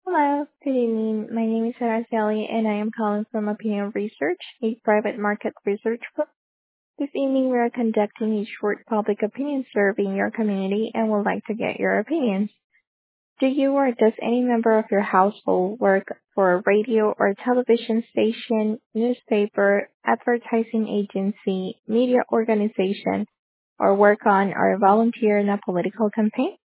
Hello, good evening. My name is Araceli and I am calling from Opinion Research, a private market research firm. This evening we are conducting a short public opinion survey in your community and would like to get your opinions. Do you or does any member of your household work for a radio or television station, newspaper, advertising agency, media organization, or work on or volunteer in a political campaign?